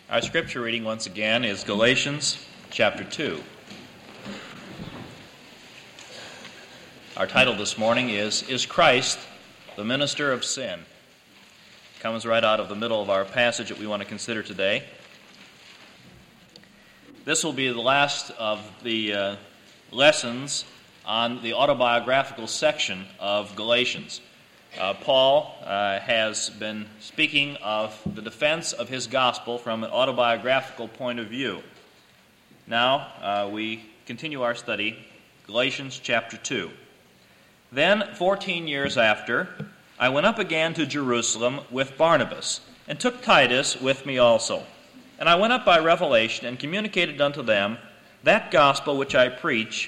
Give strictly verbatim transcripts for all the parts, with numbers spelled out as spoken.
Our scripture reading once again is Galatians chapter two. Our title this morning is, Is Christ the Minister of Sin? It comes right out of the middle of our passage that we want to consider today. This will be the last of the uh, lessons on the autobiographical section of Galatians. Uh, Paul uh, has been speaking of the defense of his gospel from an autobiographical point of view. Now uh, we continue our study, Galatians chapter two. Then, fourteen years after, I went up again to Jerusalem with Barnabas, and took Titus with me also. And I went up by revelation, and communicated unto them that gospel which I preach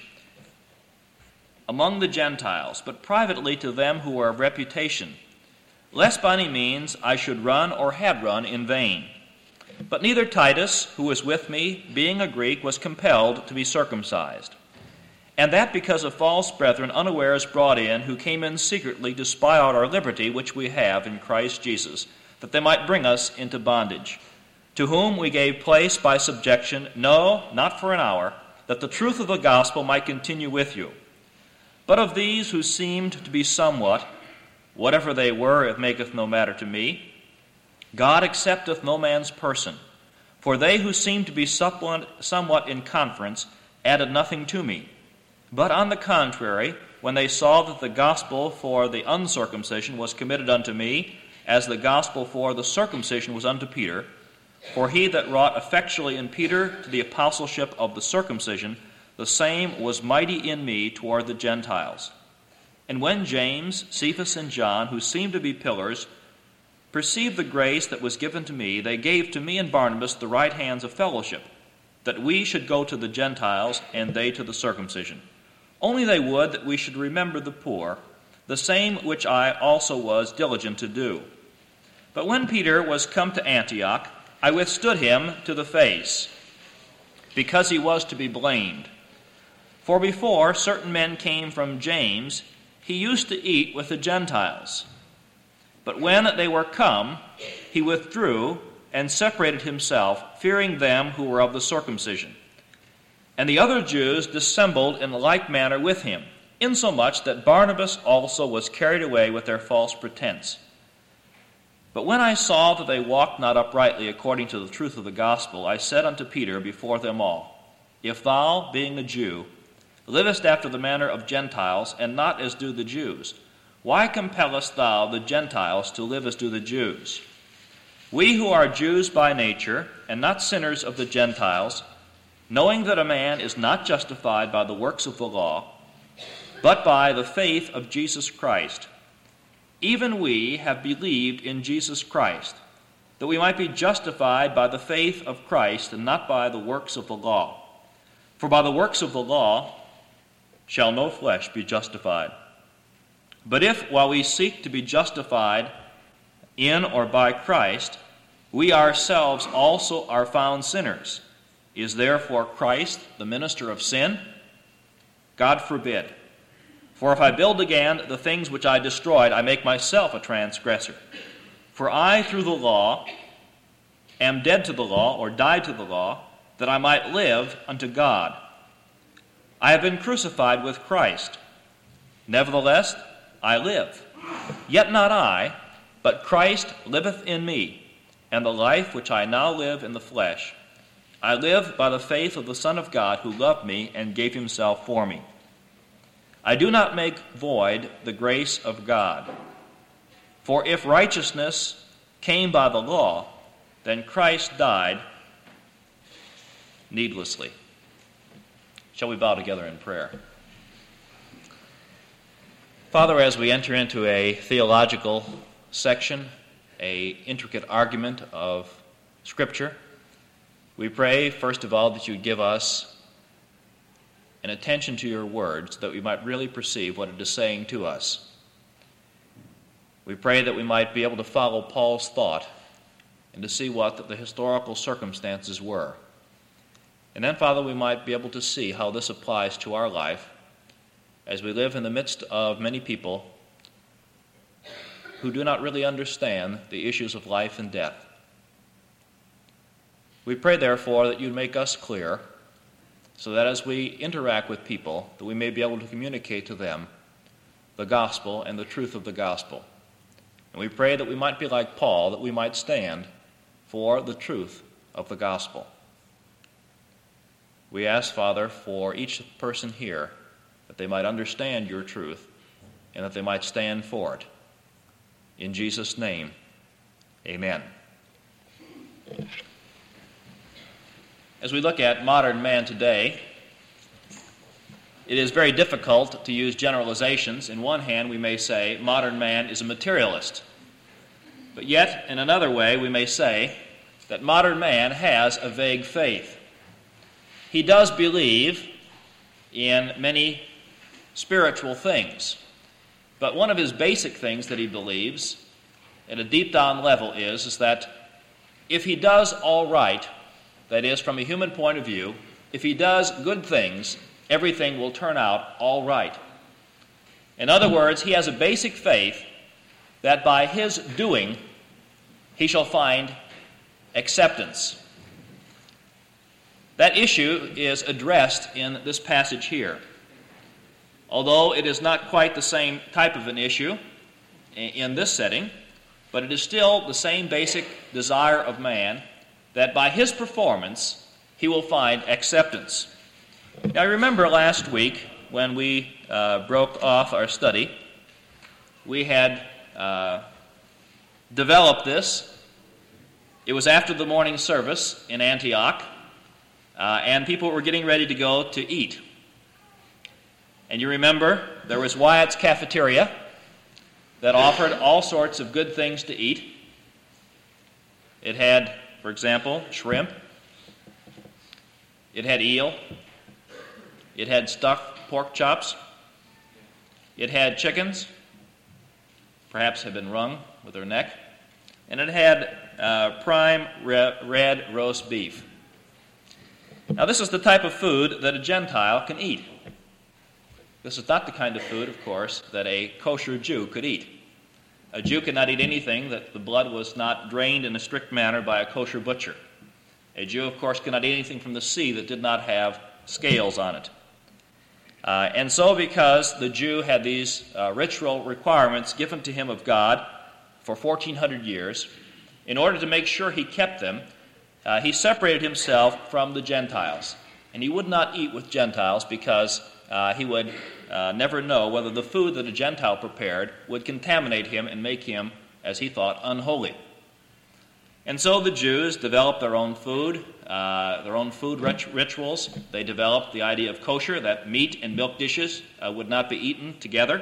among the Gentiles, but privately to them who are of reputation, lest by any means I should run or had run in vain. But neither Titus, who was with me, being a Greek, was compelled to be circumcised. And that because of false brethren unawares brought in, who came in secretly to spy out our liberty which we have in Christ Jesus, that they might bring us into bondage, to whom we gave place by subjection, no, not for an hour, that the truth of the gospel might continue with you. But of these who seemed to be somewhat, whatever they were, it maketh no matter to me. God accepteth no man's person. For they who seemed to be somewhat in conference added nothing to me. But on the contrary, when they saw that the gospel for the uncircumcision was committed unto me, as the gospel for the circumcision was unto Peter, for he that wrought effectually in Peter to the apostleship of the circumcision, the same was mighty in me toward the Gentiles. And when James, Cephas, and John, who seemed to be pillars, perceived the grace that was given to me, they gave to me and Barnabas the right hands of fellowship, that we should go to the Gentiles, and they to the circumcision. Only they would that we should remember the poor, the same which I also was diligent to do. But when Peter was come to Antioch, I withstood him to the face, because he was to be blamed. For before certain men came from James, he used to eat with the Gentiles. But when they were come, he withdrew and separated himself, fearing them who were of the circumcision. And the other Jews dissembled in like manner with him, insomuch that Barnabas also was carried away with their false pretense. But when I saw that they walked not uprightly according to the truth of the gospel, I said unto Peter before them all, If thou, being a Jew, livest after the manner of Gentiles, and not as do the Jews, why compellest thou the Gentiles to live as do the Jews? We who are Jews by nature, and not sinners of the Gentiles, knowing that a man is not justified by the works of the law, but by the faith of Jesus Christ, even we have believed in Jesus Christ, that we might be justified by the faith of Christ, and not by the works of the law. For by the works of the law shall no flesh be justified. But if, while we seek to be justified in or by Christ, we ourselves also are found sinners, is therefore Christ the minister of sin? God forbid. For if I build again the things which I destroyed, I make myself a transgressor. For I, through the law, am dead to the law, or died to the law, that I might live unto God. I have been crucified with Christ. Nevertheless, I live. Yet not I, but Christ liveth in me. And the life which I now live in the flesh, I live by the faith of the Son of God, who loved me and gave himself for me. I do not make void the grace of God. For if righteousness came by the law, then Christ died needlessly. Shall we bow together in prayer? Father, as we enter into a theological section, a intricate argument of Scripture, we pray, first of all, that you give us an attention to your words, so that we might really perceive what it is saying to us. We pray that we might be able to follow Paul's thought and to see what the historical circumstances were. And then, Father, we might be able to see how this applies to our life as we live in the midst of many people who do not really understand the issues of life and death. We pray, therefore, that you'd make us clear, so that as we interact with people, that we may be able to communicate to them the gospel and the truth of the gospel. And we pray that we might be like Paul, that we might stand for the truth of the gospel. We ask, Father, for each person here, that they might understand your truth and that they might stand for it. In Jesus' name, amen. As we look at modern man today, it is very difficult to use generalizations. In one hand, we may say modern man is a materialist. But yet, in another way, we may say that modern man has a vague faith. He does believe in many spiritual things. But one of his basic things that he believes at a deep down level is, is that if he does all right, that is, from a human point of view, if he does good things, everything will turn out all right. In other words, he has a basic faith that by his doing, he shall find acceptance. That issue is addressed in this passage here. Although it is not quite the same type of an issue in this setting, but it is still the same basic desire of man that by his performance he will find acceptance. Now, I remember last week when we uh, broke off our study, we had uh, developed this. It was after the morning service in Antioch, uh, and people were getting ready to go to eat. And you remember there was Wyatt's Cafeteria that offered all sorts of good things to eat. It had, for example, shrimp. It had eel. It had stuffed pork chops. It had chickens, perhaps had been wrung with their neck. And it had uh, prime re- red roast beef. Now, this is the type of food that a Gentile can eat. This is not the kind of food, of course, that a kosher Jew could eat. A Jew could not eat anything that the blood was not drained in a strict manner by a kosher butcher. A Jew, of course, could not eat anything from the sea that did not have scales on it. Uh, and so because the Jew had these uh, ritual requirements given to him of God for fourteen hundred years, in order to make sure he kept them, uh, he separated himself from the Gentiles. And he would not eat with Gentiles because uh, he would uh, never know whether the food that a Gentile prepared would contaminate him and make him, as he thought, unholy. And so the Jews developed their own food, uh, their own food rit- rituals. They developed the idea of kosher, that meat and milk dishes uh, would not be eaten together.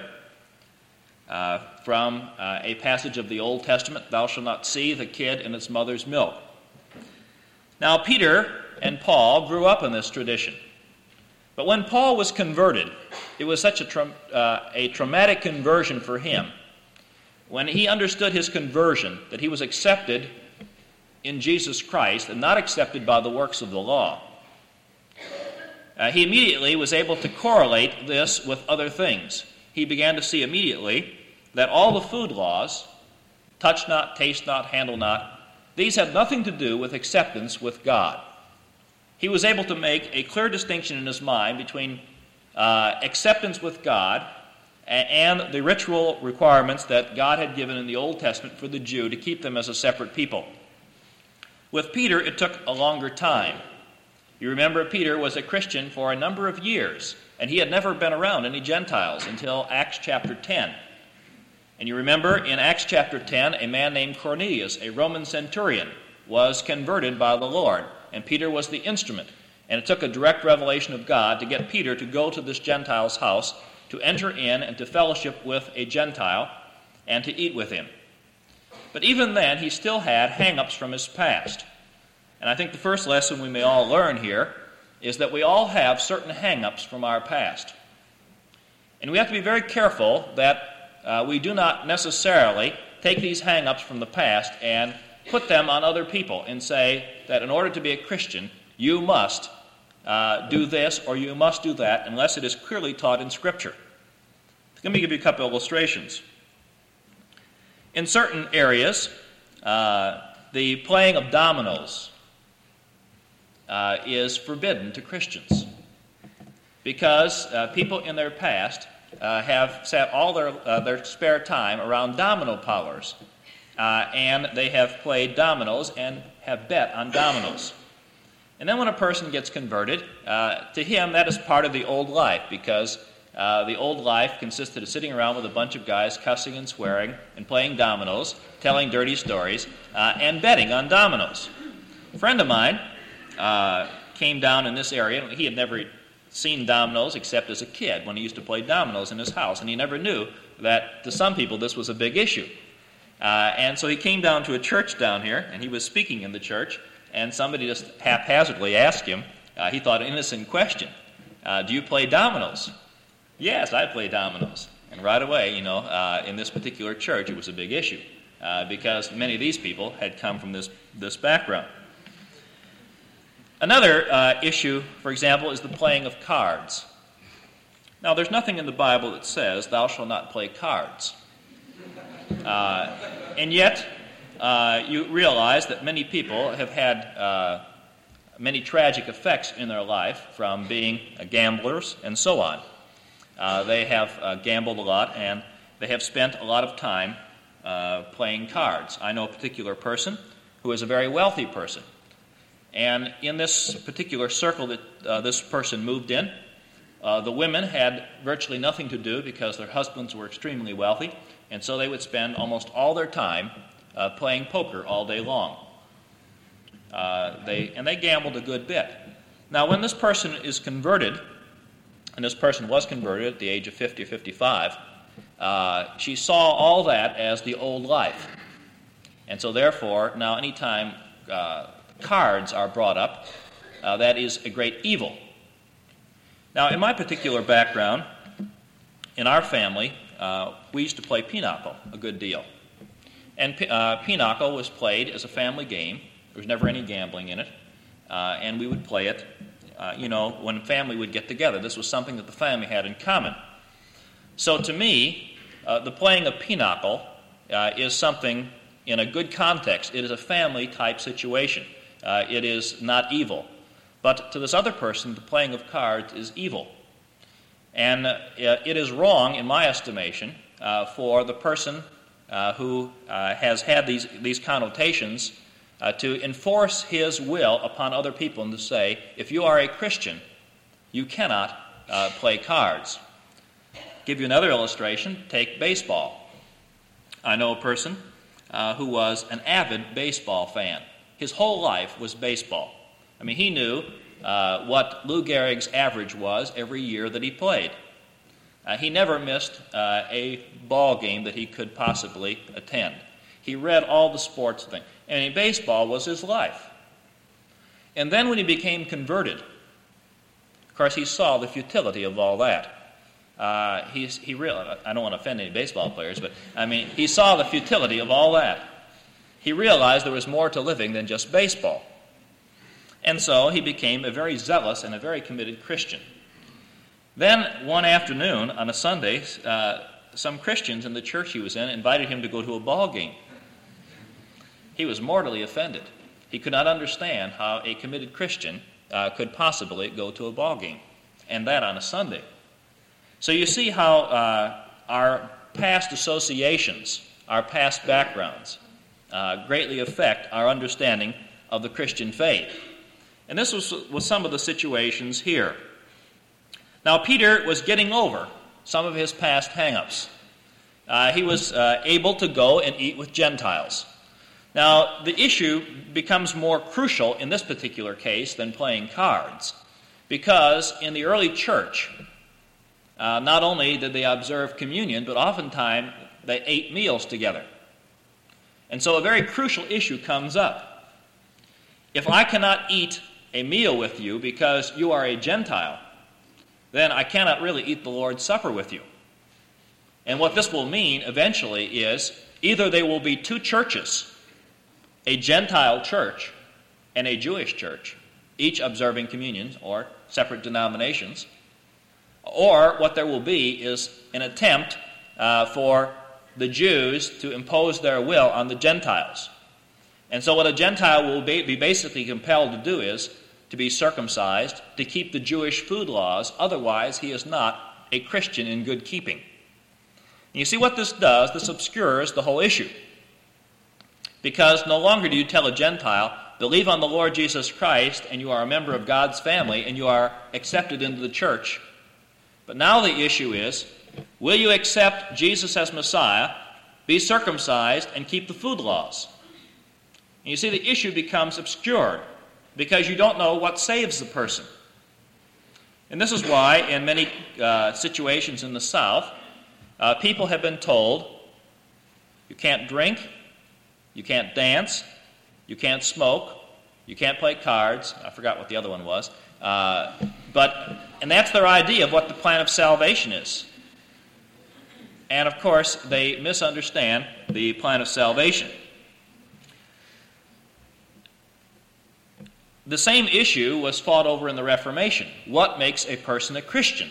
Uh, from uh, a passage of the Old Testament, thou shalt not see the kid in its mother's milk. Now, Peter and Paul grew up in this tradition. But when Paul was converted, it was such a, tra- uh, a traumatic conversion for him. When he understood his conversion, that he was accepted in Jesus Christ and not accepted by the works of the law, uh, he immediately was able to correlate this with other things. He began to see immediately that all the food laws, touch not, taste not, handle not, these had nothing to do with acceptance with God. He was able to make a clear distinction in his mind between uh, acceptance with God and the ritual requirements that God had given in the Old Testament for the Jew to keep them as a separate people. With Peter, it took a longer time. You remember Peter was a Christian for a number of years, and he had never been around any Gentiles until Acts chapter ten. And you remember in Acts chapter ten, a man named Cornelius, a Roman centurion, was converted by the Lord, and Peter was the instrument. And it took a direct revelation of God to get Peter to go to this Gentile's house, to enter in and to fellowship with a Gentile, and to eat with him. But even then, he still had hang-ups from his past. And I think the first lesson we may all learn here is that we all have certain hang-ups from our past. And we have to be very careful that uh, we do not necessarily take these hang-ups from the past and put them on other people and say that in order to be a Christian, you must uh, do this or you must do that unless it is clearly taught in Scripture. Let me give you a couple of illustrations. In certain areas, uh, the playing of dominoes uh, is forbidden to Christians because uh, people in their past uh, have sat all their, uh, their spare time around domino parlors, uh, and they have played dominoes and have bet on dominoes. And then when a person gets converted, uh, to him that is part of the old life, because uh, the old life consisted of sitting around with a bunch of guys cussing and swearing and playing dominoes, telling dirty stories, uh, and betting on dominoes. A friend of mine uh, came down in this area. He had never seen dominoes except as a kid when he used to play dominoes in his house, and he never knew that to some people this was a big issue. Uh, and so he came down to a church down here, and he was speaking in the church, and somebody just haphazardly asked him, uh, he thought an innocent question, uh, do you play dominoes? Yes, I play dominoes. And right away, you know, uh, in this particular church, it was a big issue, uh, because many of these people had come from this, this background. Another uh, issue, for example, is the playing of cards. Now, there's nothing in the Bible that says, thou shalt not play cards. Uh, and yet, uh, you realize that many people have had uh, many tragic effects in their life from being uh, gamblers and so on. Uh, they have uh, gambled a lot, and they have spent a lot of time uh, playing cards. I know a particular person who is a very wealthy person. And in this particular circle that uh, this person moved in, uh, the women had virtually nothing to do because their husbands were extremely wealthy, and so they would spend almost all their time uh, playing poker all day long. Uh, they and they gambled a good bit. Now, when this person is converted, and this person was converted at the age of fifty or fifty-five, uh, she saw all that as the old life. And so therefore, now anytime uh, cards are brought up, uh, that is a great evil. Now, in my particular background, in our family, uh, we used to play pinochle a good deal. And uh, pinochle was played as a family game. There was never any gambling in it. Uh, and we would play it, uh, you know, when family would get together. This was something that the family had in common. So to me, uh, the playing of pinochle uh, is something in a good context. It is a family-type situation. Uh, it is not evil. But to this other person, the playing of cards is evil. And uh, it is wrong, in my estimation, uh, for the person uh, who uh, has had these, these connotations uh, to enforce his will upon other people and to say, if you are a Christian, you cannot uh, play cards. Give you another illustration. Take baseball. I know a person uh, who was an avid baseball fan. His whole life was baseball. I mean, he knew uh, what Lou Gehrig's average was every year that he played. Uh, he never missed uh, a ball game that he could possibly attend. He read all the sports things. I mean, baseball was his life. And then when he became converted, of course, he saw the futility of all that. Uh, he, he realized, I don't want to offend any baseball players, but I mean, he saw the futility of all that. He realized there was more to living than just baseball. And so he became a very zealous and a very committed Christian. Then one afternoon on a Sunday, uh, some Christians in the church he was in invited him to go to a ball game. He was mortally offended. He could not understand how a committed Christian uh, could possibly go to a ball game, and that on a Sunday. So you see how uh, our past associations, our past backgrounds, uh, greatly affect our understanding of the Christian faith. And this was, was some of the situations here. Now, Peter was getting over some of his past hang-ups. Uh, he was uh, able to go and eat with Gentiles. Now, the issue becomes more crucial in this particular case than playing cards, because in the early church, uh, not only did they observe communion, but oftentimes they ate meals together. And so a very crucial issue comes up. If I cannot eat a meal with you because you are a Gentile, then I cannot really eat the Lord's Supper with you. And what this will mean eventually is either there will be two churches, a Gentile church and a Jewish church, each observing communions or separate denominations, or what there will be is an attempt uh, for the Jews to impose their will on the Gentiles. And so what a Gentile will be, be basically compelled to do is to be circumcised, to keep the Jewish food laws. Otherwise, he is not a Christian in good keeping. And you see what this does? This obscures the whole issue. Because no longer do you tell a Gentile, believe on the Lord Jesus Christ, and you are a member of God's family, and you are accepted into the church. But now the issue is, will you accept Jesus as Messiah, be circumcised, and keep the food laws? And you see, the issue becomes obscured because you don't know what saves the person. And this is why, in many uh, situations in the South, uh, people have been told, you can't drink, you can't dance, you can't smoke, you can't play cards. I forgot what the other one was. Uh, but, and that's their idea of what the plan of salvation is. And of course, they misunderstand the plan of salvation. The same issue was fought over in the Reformation. What makes a person a Christian?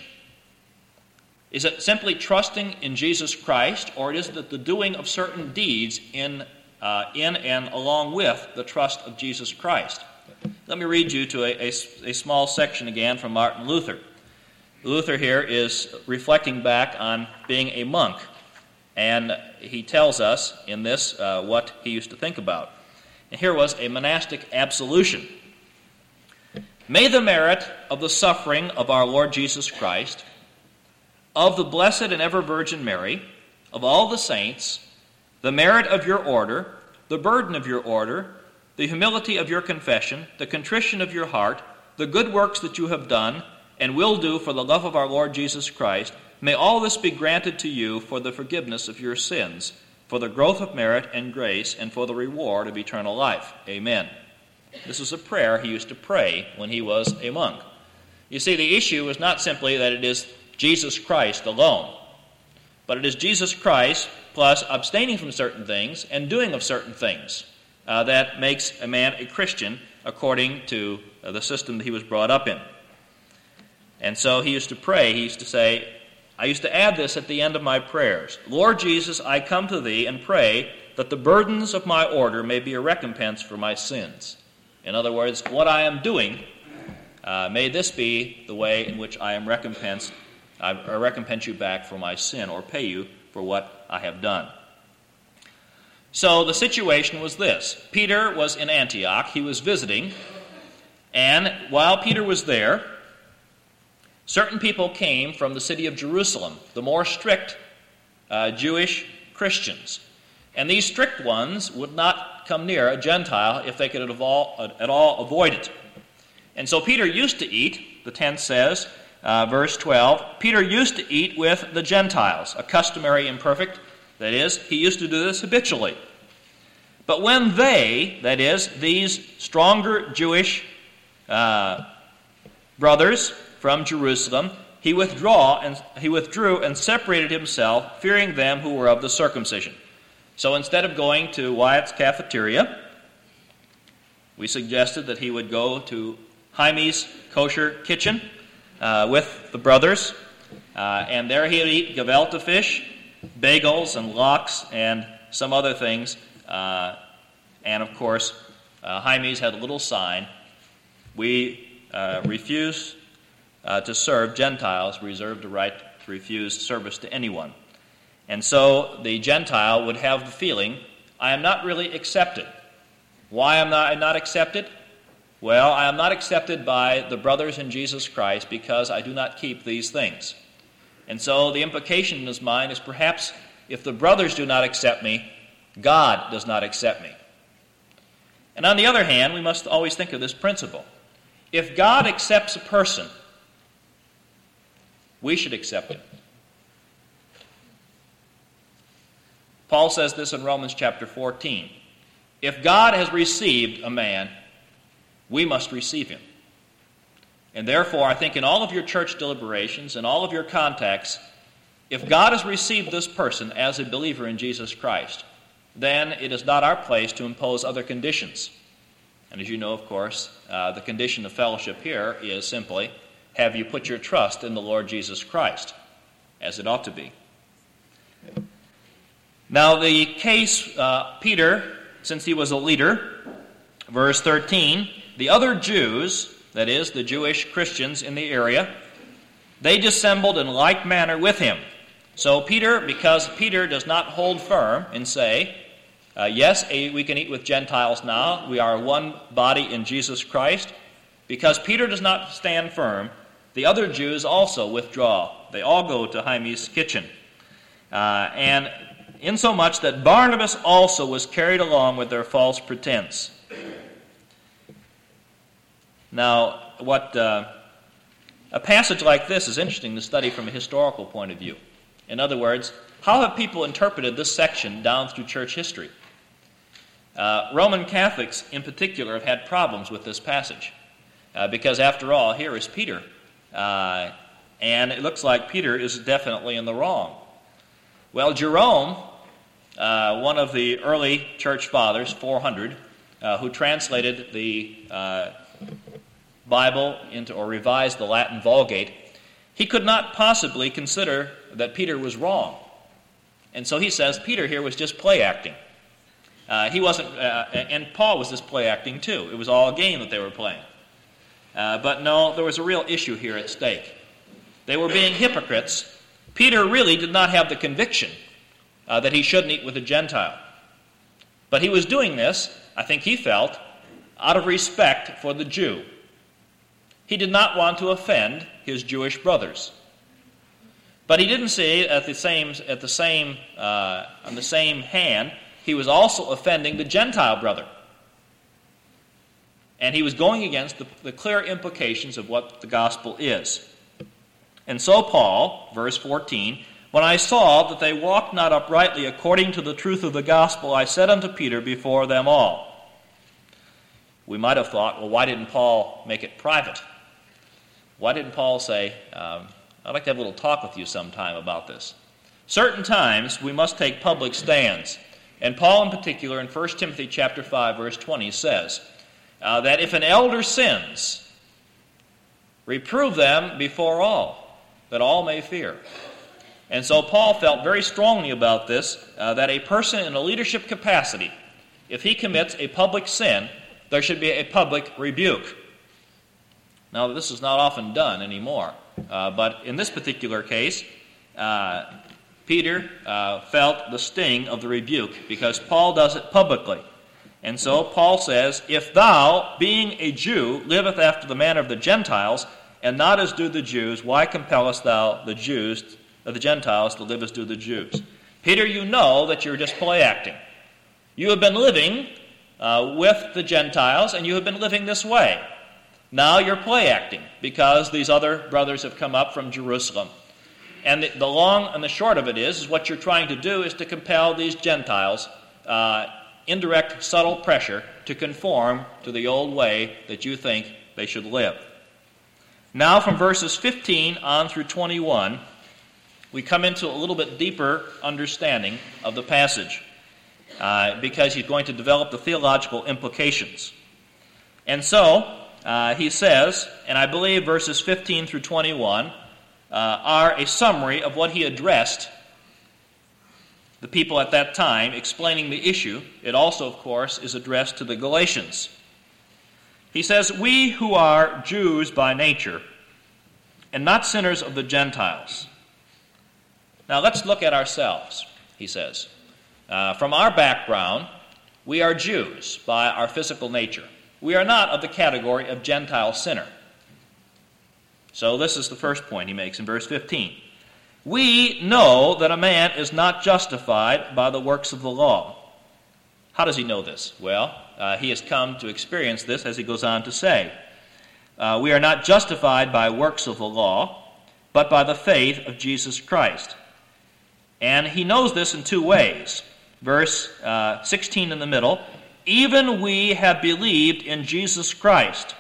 Is it simply trusting in Jesus Christ, or is it the doing of certain deeds in, uh, in and along with the trust of Jesus Christ? Let me read you to a, a, a small section again from Martin Luther. Luther here is reflecting back on being a monk, and he tells us in this uh, what he used to think about. And here was a monastic absolution. May the merit of the suffering of our Lord Jesus Christ, of the blessed and ever Virgin Mary, of all the saints, the merit of your order, the burden of your order, the humility of your confession, the contrition of your heart, the good works that you have done and will do for the love of our Lord Jesus Christ, may all this be granted to you for the forgiveness of your sins, for the growth of merit and grace, and for the reward of eternal life. Amen. This is a prayer he used to pray when he was a monk. You see, the issue is not simply that it is Jesus Christ alone, but it is Jesus Christ plus abstaining from certain things and doing of certain things uh, that makes a man a Christian according to uh, the system that he was brought up in. And so he used to pray, he used to say, I used to add this at the end of my prayers. Lord Jesus, I come to thee and pray that the burdens of my order may be a recompense for my sins. In other words, what I am doing, uh, may this be the way in which I am recompensed, I recompense you back for my sin, or pay you for what I have done. So the situation was this. Peter was in Antioch. He was visiting. And while Peter was there, certain people came from the city of Jerusalem, the more strict uh, Jewish Christians. And these strict ones would not come near a Gentile if they could at all, at all avoid it. And so Peter used to eat, the text says, uh, verse twelve, Peter used to eat with the Gentiles, a customary imperfect. That is, he used to do this habitually. But when they, that is, these stronger Jewish uh, brothers from Jerusalem, he withdraw and he withdrew and separated himself, fearing them who were of the circumcision. So instead of going to Wyatt's cafeteria, we suggested that he would go to Jaime's kosher kitchen uh, with the brothers, uh, and there he would eat gefilte fish, bagels and lox, and some other things. Uh, and of course, uh, Jaime's had a little sign, we uh, refuse uh, to serve Gentiles, reserve the right to refuse service to anyone. And so the Gentile would have the feeling, I am not really accepted. Why am I not accepted? Well, I am not accepted by the brothers in Jesus Christ because I do not keep these things. And so the implication in his mind is perhaps if the brothers do not accept me, God does not accept me. And on the other hand, we must always think of this principle. If God accepts a person, we should accept him. Paul says this in Romans chapter fourteen. If God has received a man, we must receive him. And therefore, I think in all of your church deliberations and all of your contacts, if God has received this person as a believer in Jesus Christ, then it is not our place to impose other conditions. And as you know, of course, uh, the condition of fellowship here is simply, have you put your trust in the Lord Jesus Christ, as it ought to be. Now, the case, uh, Peter, since he was a leader, verse thirteen, the other Jews that is, the Jewish Christians in the area, they dissembled in like manner with him. So Peter, because Peter does not hold firm and say, uh, yes, we can eat with Gentiles now, we are one body in Jesus Christ, because Peter does not stand firm, the other Jews also withdraw. They all go to Jaime's kitchen. Uh, and insomuch that Barnabas also was carried along with their false pretense. Now, what uh, a passage like this is interesting to study from a historical point of view. In other words, how have people interpreted this section down through church history? Uh, Roman Catholics, in particular, have had problems with this passage. Uh, because, after all, here is Peter. Uh, and it looks like Peter is definitely in the wrong. Well, Jerome, uh, one of the early church fathers, four hundred, uh, who translated the uh, Bible into, or revised the Latin Vulgate, he could not possibly consider that Peter was wrong. And so he says Peter here was just play acting. Uh, he wasn't, uh, and Paul was just play acting too. It was all a game that they were playing. Uh, but no, there was a real issue here at stake. They were being hypocrites. Peter really did not have the conviction uh, that he shouldn't eat with a Gentile. But he was doing this, I think he felt, out of respect for the Jew. He did not want to offend his Jewish brothers. But he didn't say at the same, at the same, uh, on the same hand, he was also offending the Gentile brother. And he was going against the, the clear implications of what the gospel is. And so Paul, verse fourteen, when I saw that they walked not uprightly according to the truth of the gospel, I said unto Peter before them all. We might have thought, well, why didn't Paul make it private? Why didn't Paul say, um, I'd like to have a little talk with you sometime about this? Certain times we must take public stands. And Paul in particular in First Timothy chapter five, verse twenty says uh, that if an elder sins, reprove them before all, that all may fear. And so Paul felt very strongly about this, uh, that a person in a leadership capacity, if he commits a public sin, there should be a public rebuke. Now, this is not often done anymore, uh, but in this particular case, uh, Peter uh, felt the sting of the rebuke because Paul does it publicly. And so Paul says, if thou, being a Jew, liveth after the manner of the Gentiles, and not as do the Jews, why compellest thou the Jews, or the Gentiles, to live as do the Jews? Peter, you know that you're just play acting. You have been living uh, with the Gentiles, and you have been living this way. Now you're play acting because these other brothers have come up from Jerusalem. And the, the long and the short of it is, is what you're trying to do is to compel these Gentiles, uh, indirect, subtle pressure, to conform to the old way that you think they should live. Now from verses fifteen on through twenty-one, we come into a little bit deeper understanding of the passage uh, because he's going to develop the theological implications. And so, uh, he says, and I believe verses fifteen through twenty-one uh, are a summary of what he addressed the people at that time, explaining the issue. It also, of course, is addressed to the Galatians. He says, we who are Jews by nature, and not sinners of the Gentiles. Now let's look at ourselves, he says. Uh, from our background, we are Jews by our physical nature. We are not of the category of Gentile sinner. So this is the first point he makes in verse fifteen. We know that a man is not justified by the works of the law. How does he know this? Well, uh, he has come to experience this as he goes on to say. Uh, we are not justified by works of the law, but by the faith of Jesus Christ. And he knows this in two ways. Verse uh, sixteen in the middle, even we have believed in Jesus Christ.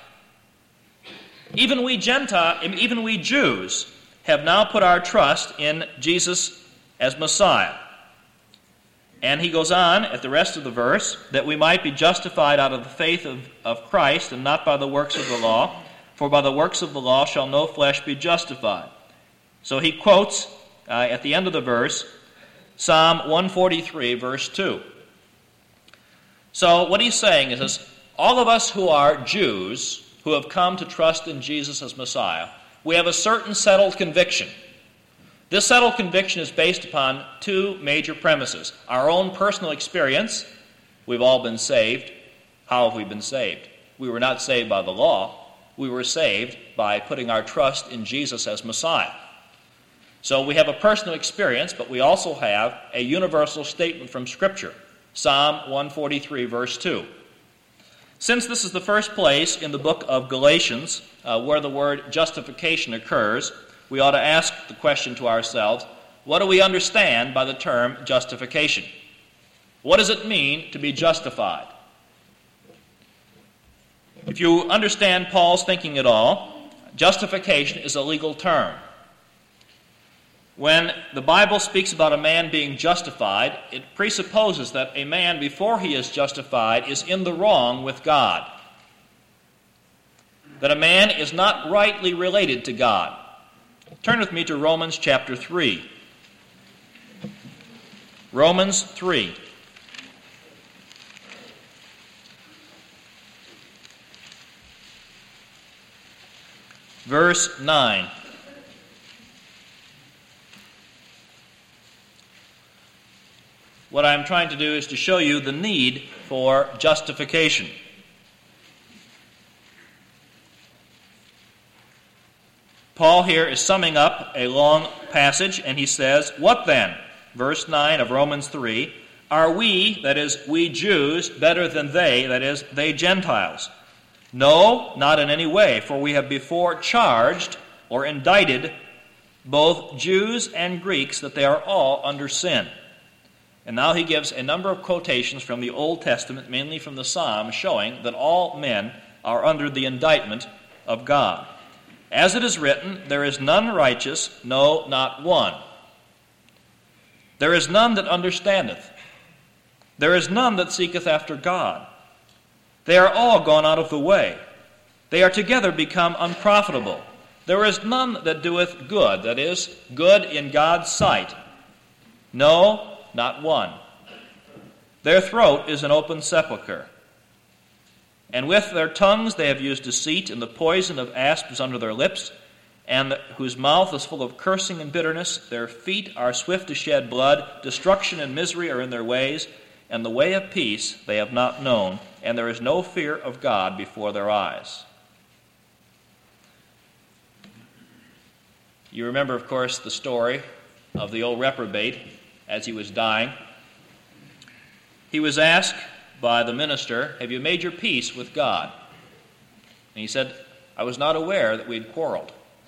Even we Gentile, even we Jews have now put our trust in Jesus as Messiah. And he goes on at the rest of the verse, that we might be justified out of the faith of, of Christ and not by the works of the law, for by the works of the law shall no flesh be justified. So he quotes uh, at the end of the verse, Psalm one forty-three, verse two. So what he's saying is this, all of us who are Jews who have come to trust in Jesus as Messiah, we have a certain settled conviction. This settled conviction is based upon two major premises. Our own personal experience. We've all been saved. How have we been saved? We were not saved by the law. We were saved by putting our trust in Jesus as Messiah. So we have a personal experience, but we also have a universal statement from Scripture. Psalm one forty-three, verse two. Since this is the first place in the book of Galatians uh, where the word justification occurs, we ought to ask the question to ourselves, what do we understand by the term justification? What does it mean to be justified? If you understand Paul's thinking at all, justification is a legal term. When the Bible speaks about a man being justified, it presupposes that a man, before he is justified, is in the wrong with God. That a man is not rightly related to God. Turn with me to Romans chapter three. Romans three. Verse nine. What I'm trying to do is to show you the need for justification. Paul here is summing up a long passage, and he says, "What then?" Verse nine of Romans three, "Are we, that is, we Jews, better than they, that is, they Gentiles? No, not in any way, for we have before charged or indicted both Jews and Greeks that they are all under sin." And now he gives a number of quotations from the Old Testament, mainly from the Psalms, showing that all men are under the indictment of God. As it is written, "There is none righteous, no, not one. There is none that understandeth. There is none that seeketh after God. They are all gone out of the way. They are together become unprofitable. There is none that doeth good," that is, good in God's sight. "No, not one. Their throat is an open sepulchre. And with their tongues they have used deceit, and the poison of asps is under their lips, and whose mouth is full of cursing and bitterness. Their feet are swift to shed blood. Destruction and misery are in their ways, and the way of peace they have not known, and there is no fear of God before their eyes." You remember, of course, the story of the old reprobate as he was dying. He was asked by the minister, "Have you made your peace with God?" And he said, "I was not aware that we'd quarreled."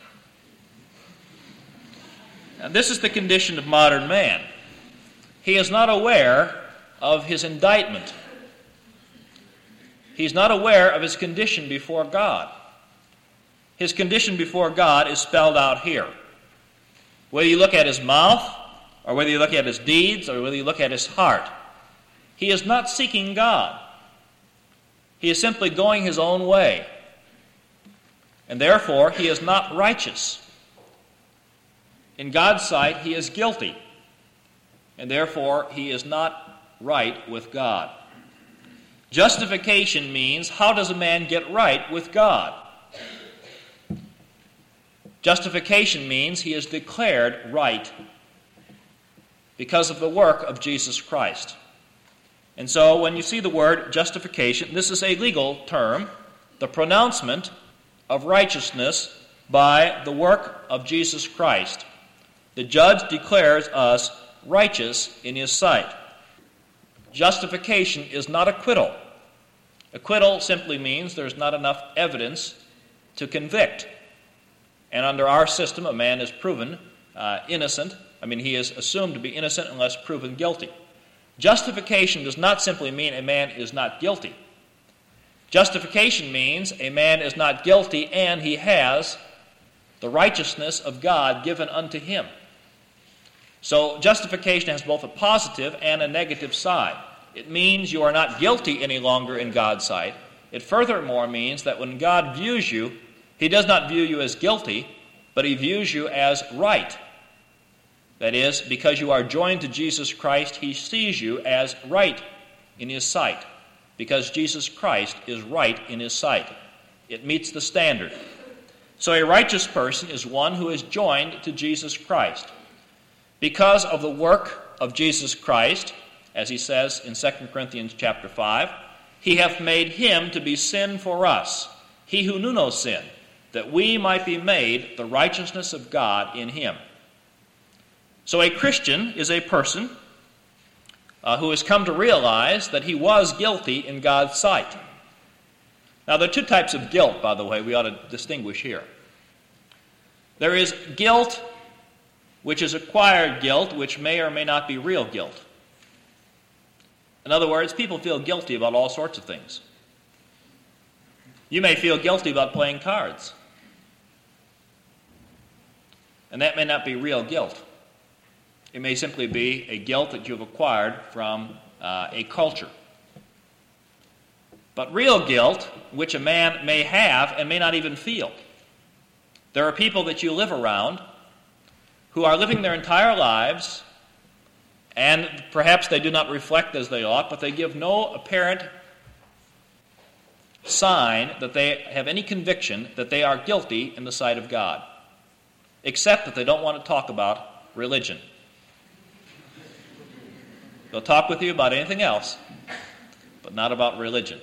And this is the condition of modern man. He is not aware of his indictment. He's not aware of his condition before God. His condition before God is spelled out here. Whether you look at his mouth, or whether you look at his deeds, or whether you look at his heart, he is not seeking God. He is simply going his own way. And therefore, he is not righteous. In God's sight, he is guilty. And therefore, he is not right with God. Justification means, how does a man get right with God? Justification means he is declared right because of the work of Jesus Christ. And so when you see the word justification, this is a legal term, the pronouncement of righteousness by the work of Jesus Christ. The judge declares us righteous in his sight. Justification is not acquittal. Acquittal simply means there's not enough evidence to convict. And under our system, a man is proven uh, innocent. I mean, he is assumed to be innocent unless proven guilty. Justification does not simply mean a man is not guilty. Justification means a man is not guilty and he has the righteousness of God given unto him. So justification has both a positive and a negative side. It means you are not guilty any longer in God's sight. It furthermore means that when God views you, he does not view you as guilty, but he views you as right. That is, because you are joined to Jesus Christ, he sees you as right in his sight, because Jesus Christ is right in his sight. It meets the standard. So a righteous person is one who is joined to Jesus Christ. Because of the work of Jesus Christ, as he says in Second Corinthians chapter five, he hath made him to be sin for us, he who knew no sin, that we might be made the righteousness of God in him. So a Christian is a person uh, who has come to realize that he was guilty in God's sight. Now, there are two types of guilt, by the way, we ought to distinguish here. There is guilt, which is acquired guilt, which may or may not be real guilt. In other words, people feel guilty about all sorts of things. You may feel guilty about playing cards. And that may not be real guilt. It may simply be a guilt that you've acquired from uh, a culture. But real guilt, which a man may have and may not even feel. There are people that you live around who are living their entire lives, and perhaps they do not reflect as they ought, but they give no apparent sign that they have any conviction that they are guilty in the sight of God, except that they don't want to talk about religion. They'll talk with you about anything else, but not about religion.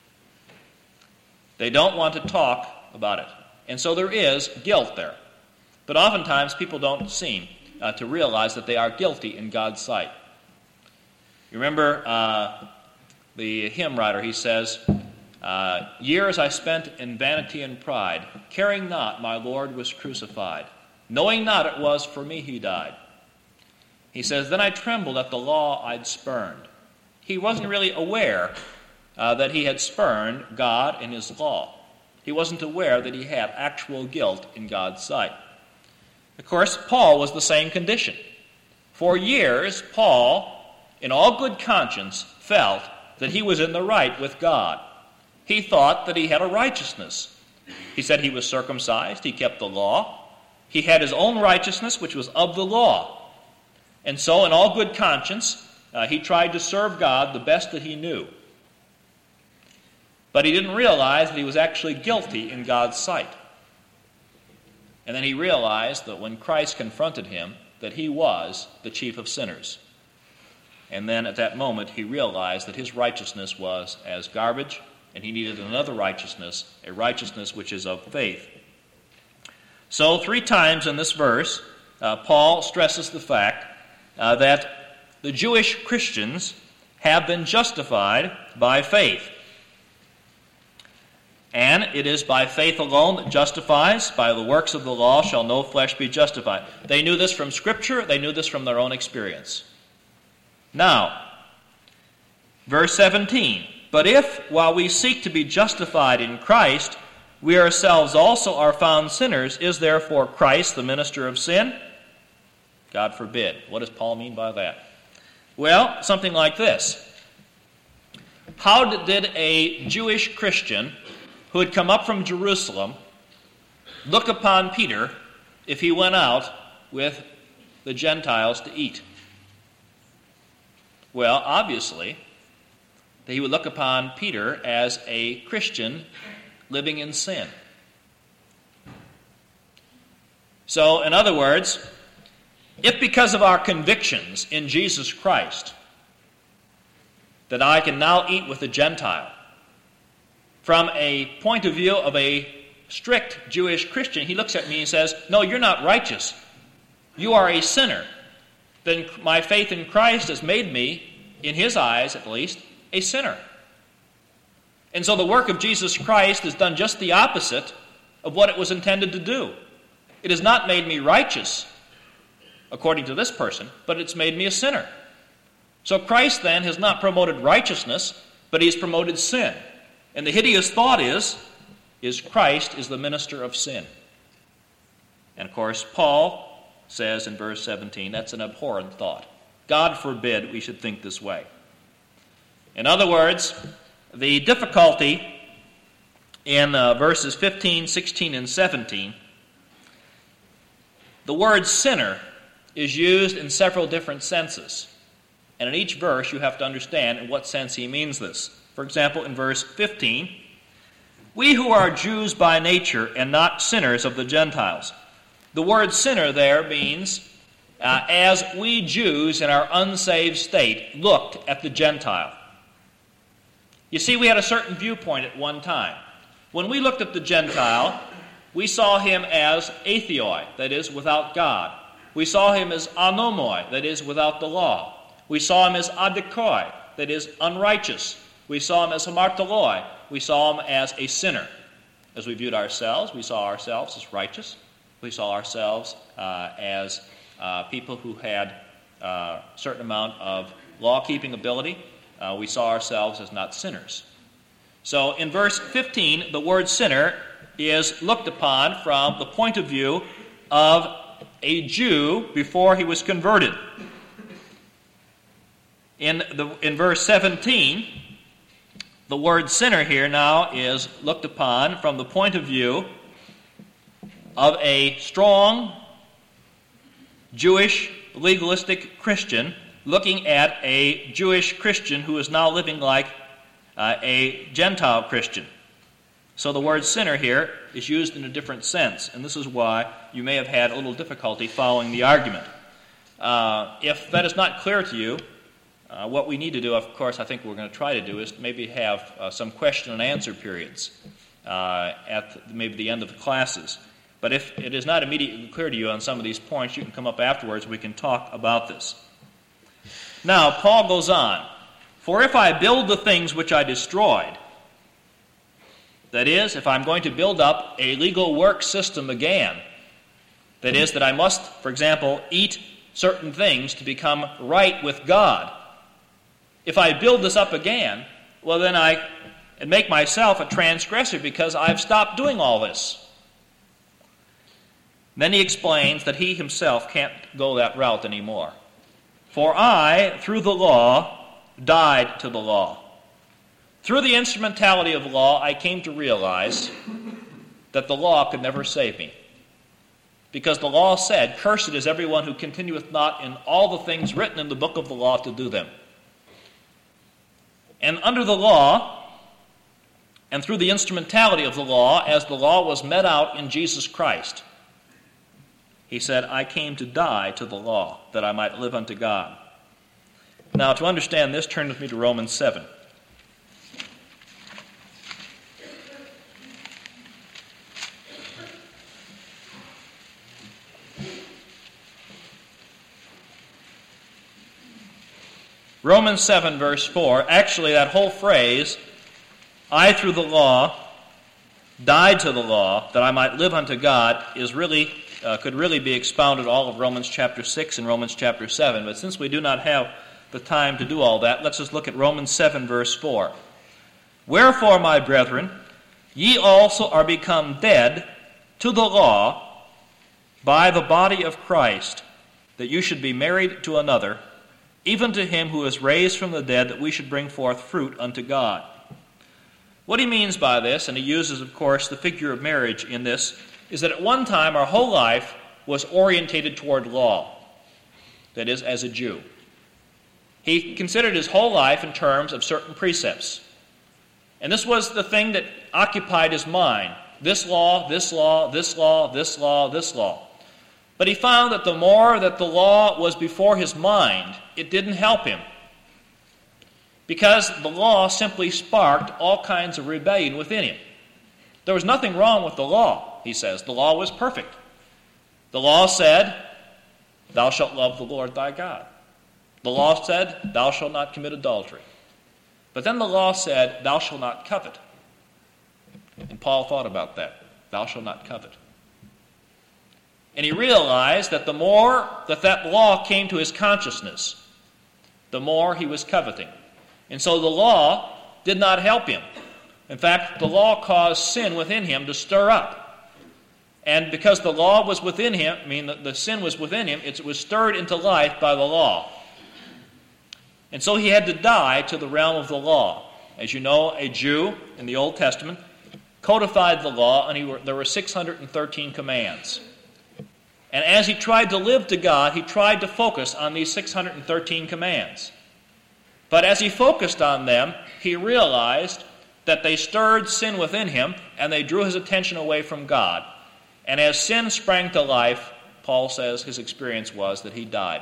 They don't want to talk about it. And so there is guilt there. But oftentimes people don't seem uh, to realize that they are guilty in God's sight. You remember uh, the hymn writer, he says, uh, years I spent in vanity and pride, caring not my Lord was crucified, knowing not it was for me he died. He says, then I trembled at the law I'd spurned. He wasn't really aware Uh, that he had spurned God and his law. He wasn't aware that he had actual guilt in God's sight. Of course, Paul was the same condition. For years, Paul, in all good conscience, felt that he was in the right with God. He thought that he had a righteousness. He said he was circumcised, he kept the law. He had his own righteousness, which was of the law. And so, in all good conscience, uh, he tried to serve God the best that he knew. But he didn't realize that he was actually guilty in God's sight. And then he realized that when Christ confronted him, that he was the chief of sinners. And then at that moment, he realized that his righteousness was as garbage, and he needed another righteousness, a righteousness which is of faith. So three times in this verse, uh, Paul stresses the fact uh, that the Jewish Christians have been justified by faith. And it is by faith alone that justifies. By the works of the law shall no flesh be justified. They knew this from Scripture. They knew this from their own experience. Now, verse seventeen. But if, while we seek to be justified in Christ, we ourselves also are found sinners, is therefore Christ the minister of sin? God forbid. What does Paul mean by that? Well, something like this. How did a Jewish Christian who had come up from Jerusalem look upon Peter if he went out with the Gentiles to eat? Well, obviously, he would look upon Peter as a Christian living in sin. So, in other words, if because of our convictions in Jesus Christ that I can now eat with the Gentile, from a point of view of a strict Jewish Christian, he looks at me and says, no, you're not righteous. You are a sinner. Then my faith in Christ has made me, in his eyes at least, a sinner. And so the work of Jesus Christ has done just the opposite of what it was intended to do. It has not made me righteous, according to this person, but it's made me a sinner. So Christ then has not promoted righteousness, but he has promoted sin. And the hideous thought is, is Christ is the minister of sin. And of course, Paul says in verse seventeen, that's an abhorrent thought. God forbid we should think this way. In other words, the difficulty in uh, verses fifteen, sixteen, and seventeen, the word sinner is used in several different senses. And in each verse you have to understand in what sense he means this. For example, in verse fifteen, We who are Jews by nature and not sinners of the Gentiles. The word sinner there means uh, as we Jews in our unsaved state looked at the Gentile. You see, we had a certain viewpoint at one time. When we looked at the Gentile, we saw him as atheoi, that is, without God. We saw him as anomoi, that is, without the law. We saw him as adikoi, that is, unrighteous. We saw him as hamartoloi. We saw him as a sinner. As we viewed ourselves, we saw ourselves as righteous. We saw ourselves uh, as uh, people who had uh, a certain amount of law-keeping ability. Uh, we saw ourselves as not sinners. So in verse fifteen, the word sinner is looked upon from the point of view of a Jew before he was converted. In, the, in verse seventeen, the word sinner here now is looked upon from the point of view of a strong Jewish legalistic Christian looking at a Jewish Christian who is now living like uh, a Gentile Christian. So the word sinner here is used in a different sense, and this is why you may have had a little difficulty following the argument. Uh, if that is not clear to you, uh, what we need to do, of course, I think we're going to try to do, is maybe have uh, some question and answer periods uh, at maybe the end of the classes. But if it is not immediately clear to you on some of these points, you can come up afterwards. We can talk about this. Now, Paul goes on. For if I build the things which I destroyed, that is, if I'm going to build up a legal work system again, that is, that I must, for example, eat certain things to become right with God. If I build this up again, well, then I make myself a transgressor because I've stopped doing all this. Then he explains that he himself can't go that route anymore. For I, through the law, died to the law. Through the instrumentality of law, I came to realize that the law could never save me. Because the law said, cursed is everyone who continueth not in all the things written in the book of the law to do them. And under the law, and through the instrumentality of the law, as the law was met out in Jesus Christ, he said, I came to die to the law, that I might live unto God. Now, to understand this, turn with me to Romans seven. Romans seven, verse four, actually that whole phrase, I through the law died to the law, that I might live unto God, is really uh, could really be expounded all of Romans chapter six and Romans chapter seven. But since we do not have the time to do all that, let's just look at Romans seven, verse four. Wherefore, my brethren, ye also are become dead to the law by the body of Christ, that you should be married to another, even to him who is raised from the dead, that we should bring forth fruit unto God. What he means by this, and he uses, of course, the figure of marriage in this, is that at one time our whole life was orientated toward law, that is, as a Jew. He considered his whole life in terms of certain precepts. And this was the thing that occupied his mind. This law, this law, this law, this law, this law. But he found that the more that the law was before his mind, it didn't help him. Because the law simply sparked all kinds of rebellion within him. There was nothing wrong with the law, he says. The law was perfect. The law said, thou shalt love the Lord thy God. The law said, thou shalt not commit adultery. But then the law said, thou shalt not covet. And Paul thought about that. Thou shalt not covet. And he realized that the more that that law came to his consciousness, the more he was coveting. And so the law did not help him. In fact, the law caused sin within him to stir up. And because the law was within him, I mean, the, the sin was within him, it was stirred into life by the law. And so he had to die to the realm of the law. As you know, a Jew in the Old Testament codified the law, and he were, there were six hundred thirteen commands. And as he tried to live to God, he tried to focus on these six hundred thirteen commands. But as he focused on them, he realized that they stirred sin within him and they drew his attention away from God. And as sin sprang to life, Paul says his experience was that he died.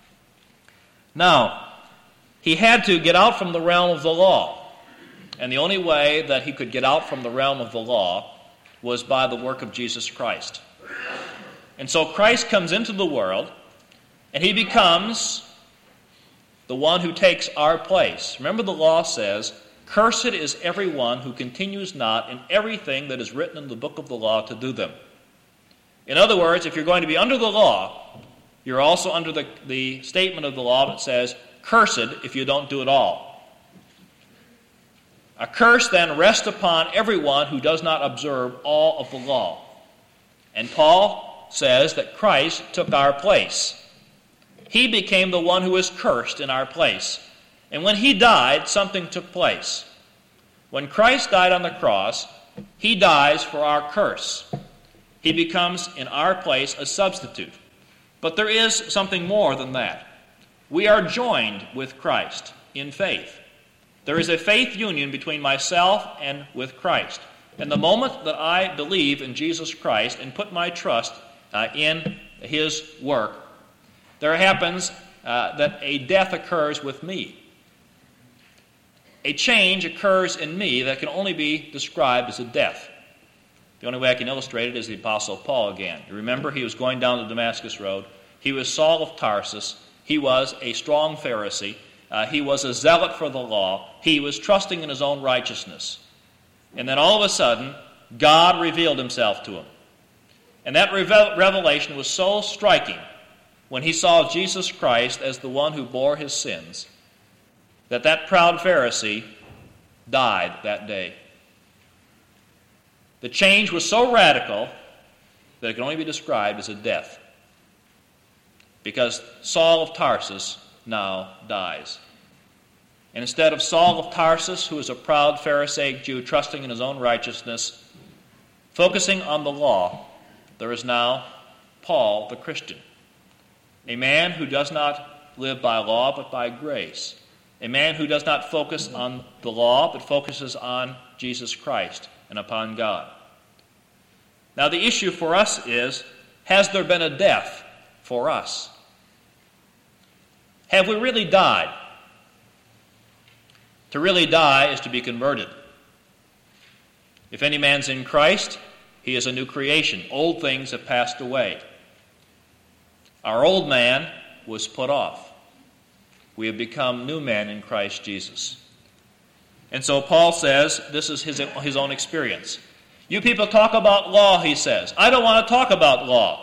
Now, he had to get out from the realm of the law. And the only way that he could get out from the realm of the law was by the work of Jesus Christ. And so Christ comes into the world, and he becomes the one who takes our place. Remember, the law says, "Cursed is everyone who continues not in everything that is written in the book of the law to do them." In other words, if you're going to be under the law, you're also under the, the statement of the law that says, "Cursed if you don't do it all." A curse then rests upon everyone who does not observe all of the law. And Paul says that Christ took our place. He became the one who was cursed in our place. And when he died, something took place. When Christ died on the cross, he dies for our curse. He becomes in our place a substitute. But there is something more than that. We are joined with Christ in faith. There is a faith union between myself and with Christ. And the moment that I believe in Jesus Christ and put my trust uh, in his work, there happens uh, that a death occurs with me. A change occurs in me that can only be described as a death. The only way I can illustrate it is the Apostle Paul again. You remember, he was going down the Damascus road. He was Saul of Tarsus. He was a strong Pharisee. Uh, he was a zealot for the law. He was trusting in his own righteousness. And then all of a sudden, God revealed himself to him. And that revel- revelation was so striking when he saw Jesus Christ as the one who bore his sins, that that proud Pharisee died that day. The change was so radical that it can only be described as a death. Because Saul of Tarsus now dies. And instead of Saul of Tarsus, who is a proud Pharisaic Jew trusting in his own righteousness, focusing on the law, there is now Paul the Christian, a man who does not live by law but by grace, a man who does not focus on the law but focuses on Jesus Christ and upon God. Now the issue for us is, has there been a death for us? Have we really died? To really die is to be converted. If any man's in Christ, he is a new creation. Old things have passed away. Our old man was put off. We have become new men in Christ Jesus. And so Paul says this is his, his own experience. You people talk about law, he says. I don't want to talk about law.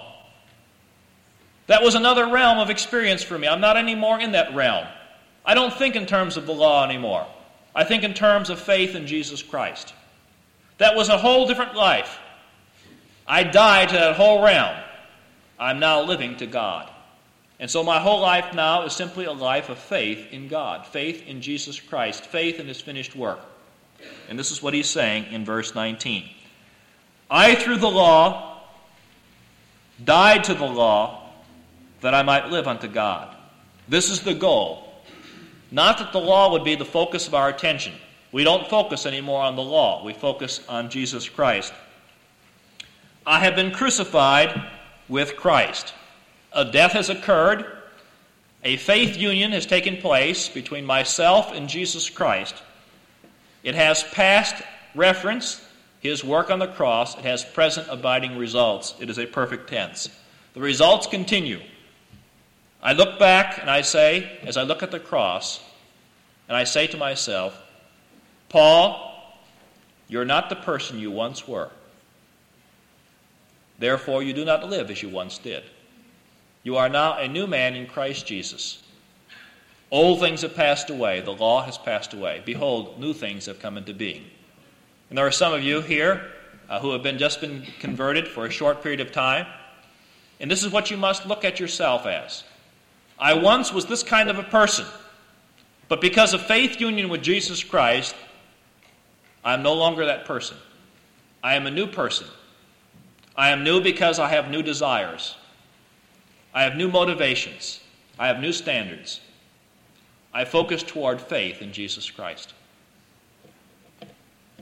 That was another realm of experience for me. I'm not anymore in that realm. I don't think in terms of the law anymore. I think in terms of faith in Jesus Christ. That was a whole different life. I died to that whole realm. I'm now living to God. And so my whole life now is simply a life of faith in God, faith in Jesus Christ, faith in his finished work. And this is what he's saying in verse nineteen. I, through the law, died to the law, that I might live unto God. This is the goal. Not that the law would be the focus of our attention. We don't focus anymore on the law. We focus on Jesus Christ. I have been crucified with Christ. A death has occurred. A faith union has taken place between myself and Jesus Christ. It has past reference, his work on the cross. It has present abiding results. It is a perfect tense. The results continue. I look back and I say, as I look at the cross, and I say to myself, Paul, you're not the person you once were. Therefore, you do not live as you once did. You are now a new man in Christ Jesus. Old things have passed away. The law has passed away. Behold, new things have come into being. And there are some of you here uh, who have been just been converted for a short period of time. And this is what you must look at yourself as. I once was this kind of a person, but because of faith union with Jesus Christ, I am no longer that person. I am a new person. I am new because I have new desires. I have new motivations. I have new standards. I focus toward faith in Jesus Christ.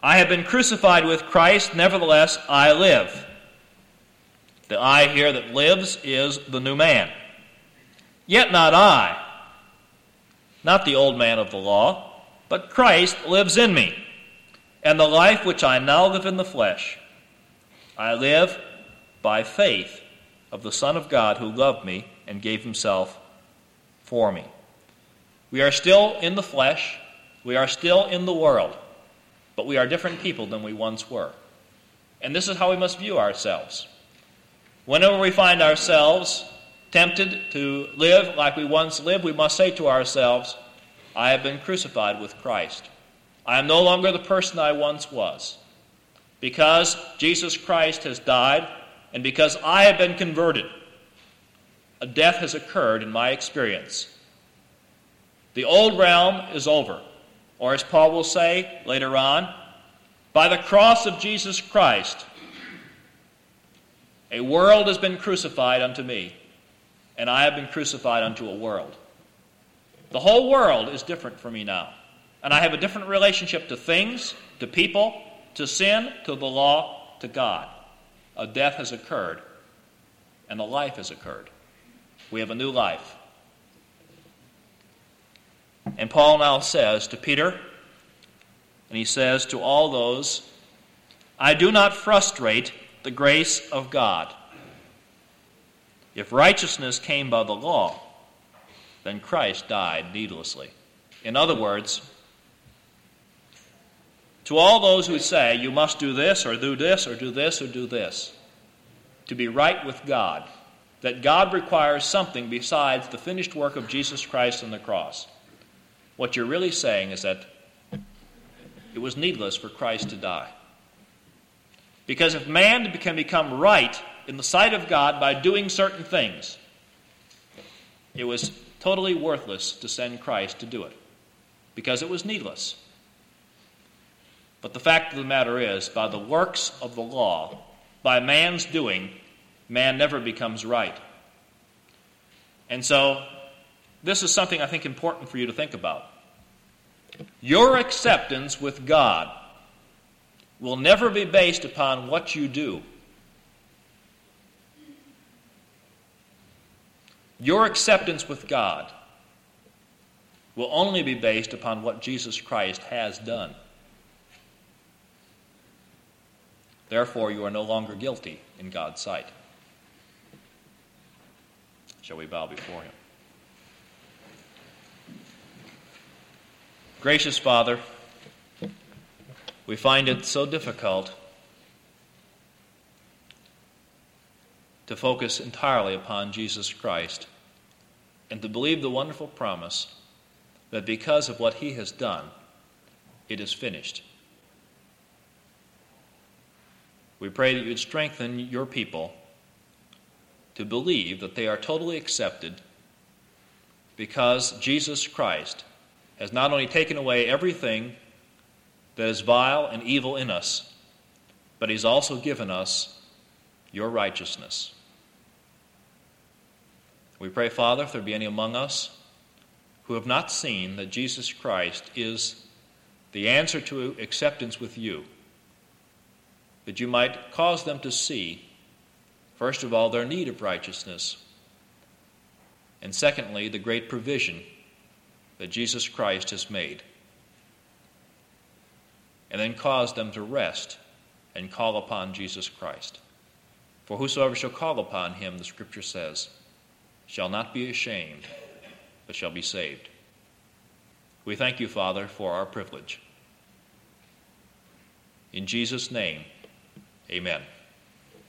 I have been crucified with Christ, nevertheless I live. The I here that lives is the new man. Yet not I, not the old man of the law, but Christ lives in me. And the life which I now live in the flesh, I live by faith of the Son of God who loved me and gave himself for me. We are still in the flesh, we are still in the world, but we are different people than we once were. And this is how we must view ourselves. Whenever we find ourselves tempted to live like we once lived, we must say to ourselves, I have been crucified with Christ. I am no longer the person I once was. Because Jesus Christ has died, and because I have been converted, a death has occurred in my experience. The old realm is over. Or as Paul will say later on, by the cross of Jesus Christ, a world has been crucified unto me, and I have been crucified unto a world. The whole world is different for me now, and I have a different relationship to things, to people, to sin, to the law, to God. A death has occurred, and a life has occurred. We have a new life. And Paul now says to Peter, and he says to all those, I do not frustrate the grace of God. If righteousness came by the law, then Christ died needlessly. In other words, to all those who say you must do this or do this or do this or do this to be right with God, that God requires something besides the finished work of Jesus Christ on the cross, what you're really saying is that it was needless for Christ to die. Because if man can become right in the sight of God by doing certain things, it was totally worthless to send Christ to do it, because it was needless. But the fact of the matter is, by the works of the law, by man's doing, man never becomes right. And so, this is something I think important for you to think about. Your acceptance with God will never be based upon what you do. Your acceptance with God will only be based upon what Jesus Christ has done. Therefore, you are no longer guilty in God's sight. Shall we bow before him? Gracious Father, we find it so difficult to focus entirely upon Jesus Christ and to believe the wonderful promise that because of what he has done, it is finished. We pray that you'd strengthen your people to believe that they are totally accepted because Jesus Christ has not only taken away everything that is vile and evil in us, but he's also given us your righteousness. We pray, Father, if there be any among us who have not seen that Jesus Christ is the answer to acceptance with you, that you might cause them to see, first of all, their need of righteousness, and secondly, the great provision that Jesus Christ has made, and then cause them to rest and call upon Jesus Christ. For whosoever shall call upon him, the Scripture says, shall not be ashamed, but shall be saved. We thank you, Father, for our privilege. In Jesus' name, amen.